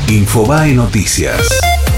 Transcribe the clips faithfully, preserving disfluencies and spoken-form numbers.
Infobae Noticias.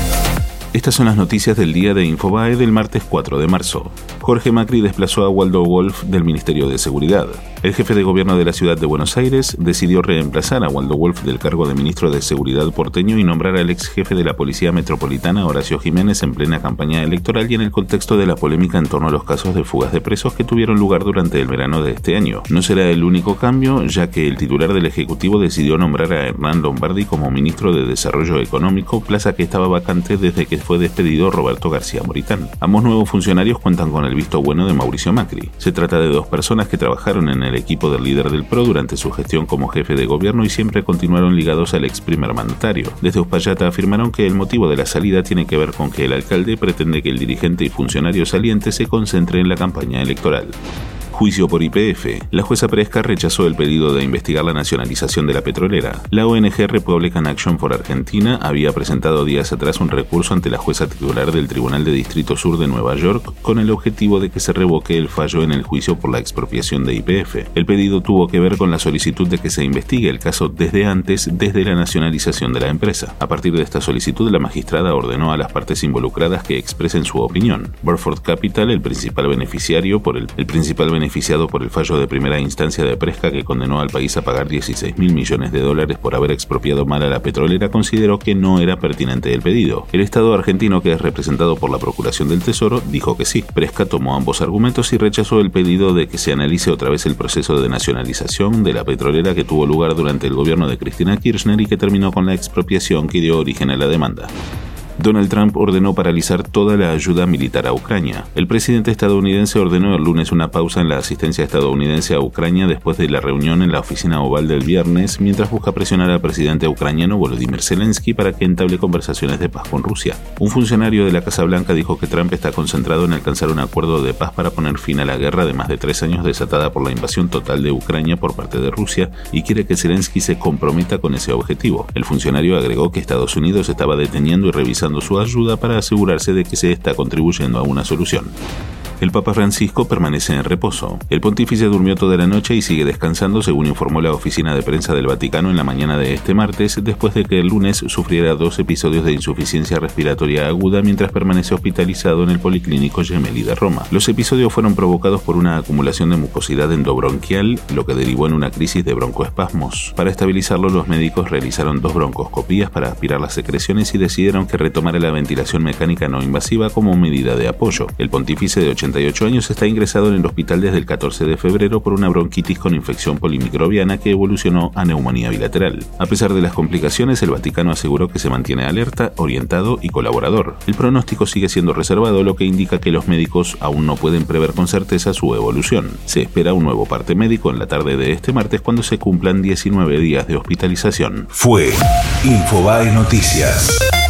Estas son las noticias del día de Infobae del martes cuatro de marzo. Jorge Macri desplazó a Waldo Wolf del Ministerio de Seguridad. El jefe de gobierno de la ciudad de Buenos Aires decidió reemplazar a Waldo Wolf del cargo de ministro de Seguridad porteño y nombrar al ex jefe de la Policía Metropolitana, Horacio Jiménez, en plena campaña electoral y en el contexto de la polémica en torno a los casos de fugas de presos que tuvieron lugar durante el verano de este año. No será el único cambio, ya que el titular del Ejecutivo decidió nombrar a Hernán Lombardi como ministro de Desarrollo Económico, plaza que estaba vacante desde que fue despedido Roberto García Moritán. Ambos nuevos funcionarios cuentan con el visto bueno de Mauricio Macri. Se trata de dos personas que trabajaron en el equipo del líder del P R O durante su gestión como jefe de gobierno y siempre continuaron ligados al ex primer mandatario. Desde Uspallata afirmaron que el motivo de la salida tiene que ver con que el alcalde pretende que el dirigente y funcionario saliente se concentre en la campaña electoral. Juicio por Y P F. La jueza Presca rechazó el pedido de investigar la nacionalización de la petrolera. La O N G Republican Action for Argentina había presentado días atrás un recurso ante la jueza titular del Tribunal de Distrito Sur de Nueva York con el objetivo de que se revoque el fallo en el juicio por la expropiación de Y P F. El pedido tuvo que ver con la solicitud de que se investigue el caso desde antes, desde la nacionalización de la empresa. A partir de esta solicitud, la magistrada ordenó a las partes involucradas que expresen su opinión. Burford Capital, el principal beneficiario por el, el principal beneficiario beneficiado por el fallo de primera instancia de Presca que condenó al país a pagar dieciséis mil millones de dólares por haber expropiado mal a la petrolera, consideró que no era pertinente el pedido. El Estado argentino, que es representado por la Procuración del Tesoro, dijo que sí. Presca tomó ambos argumentos y rechazó el pedido de que se analice otra vez el proceso de nacionalización de la petrolera que tuvo lugar durante el gobierno de Cristina Kirchner y que terminó con la expropiación que dio origen a la demanda. Donald Trump ordenó paralizar toda la ayuda militar a Ucrania. El presidente estadounidense ordenó el lunes una pausa en la asistencia estadounidense a Ucrania después de la reunión en la oficina oval del viernes, mientras busca presionar al presidente ucraniano Volodymyr Zelensky para que entable conversaciones de paz con Rusia. Un funcionario de la Casa Blanca dijo que Trump está concentrado en alcanzar un acuerdo de paz para poner fin a la guerra de más de tres años desatada por la invasión total de Ucrania por parte de Rusia y quiere que Zelensky se comprometa con ese objetivo. El funcionario agregó que Estados Unidos estaba deteniendo y revisando su ayuda para asegurarse de que se está contribuyendo a una solución. El Papa Francisco permanece en reposo. El pontífice durmió toda la noche y sigue descansando, según informó la oficina de prensa del Vaticano en la mañana de este martes, después de que el lunes sufriera dos episodios de insuficiencia respiratoria aguda mientras permanece hospitalizado en el Policlínico Gemelli de Roma. Los episodios fueron provocados por una acumulación de mucosidad endobronquial, lo que derivó en una crisis de broncoespasmos. Para estabilizarlo, los médicos realizaron dos broncoscopías para aspirar las secreciones y decidieron que retomara la ventilación mecánica no invasiva como medida de apoyo. El pontífice de ochenta y ocho años está ingresado en el hospital desde el catorce de febrero por una bronquitis con infección polimicrobiana que evolucionó a neumonía bilateral. A pesar de las complicaciones, el Vaticano aseguró que se mantiene alerta, orientado y colaborador. El pronóstico sigue siendo reservado, lo que indica que los médicos aún no pueden prever con certeza su evolución. Se espera un nuevo parte médico en la tarde de este martes cuando se cumplan diecinueve días de hospitalización. Fue Infobae Noticias.